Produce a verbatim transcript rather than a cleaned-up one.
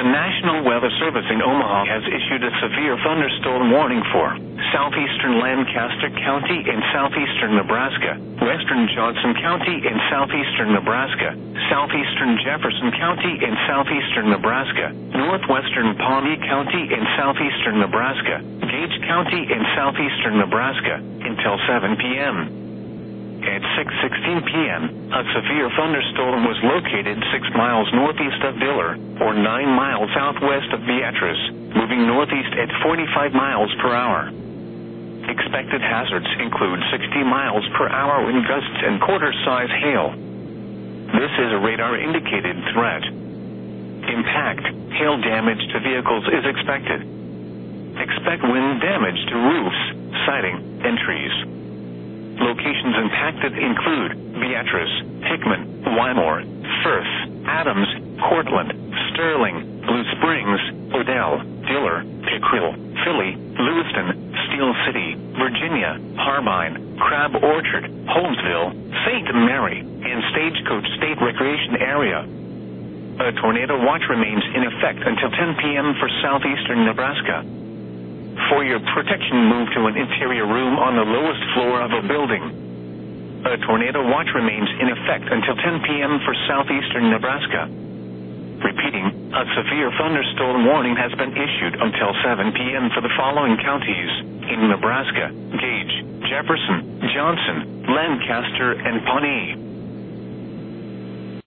National Weather Service in Omaha has issued a severe thunderstorm warning for southeastern Lancaster County in southeastern Nebraska, western Johnson County in southeastern Nebraska, southeastern Jefferson County in southeastern Nebraska, northwestern Pawnee County in southeastern Nebraska, Gage County in southeastern Nebraska, until seven p m At six sixteen p m, a severe thunderstorm was located six miles northeast of Diller, or nine miles southwest of Beatrice, moving northeast at forty-five miles per hour. Expected hazards include sixty miles per hour wind gusts and quarter-size hail. This is a radar-indicated threat. Impact, hail damage to vehicles is expected. Expect wind damage to roofs, siding, and trees. Locations impacted include Beatrice, Hickman, Wymore, Firth, Adams, Cortland, Sterling, Blue Springs, Odell, Diller, Pickrell, Philly, Lewiston, Steel City, Virginia, Harbine, Crab Orchard, Holmesville, Saint Mary, and Stagecoach State Recreation Area. A tornado watch remains in effect until ten p m for southeastern Nebraska. For your protection, move to an interior room on the lowest floor of a building. A tornado watch remains in effect until ten p m for southeastern Nebraska. Repeating, a severe thunderstorm warning has been issued until seven p m for the following counties in Nebraska: Gage, Jefferson, Johnson, Lancaster, and Pawnee.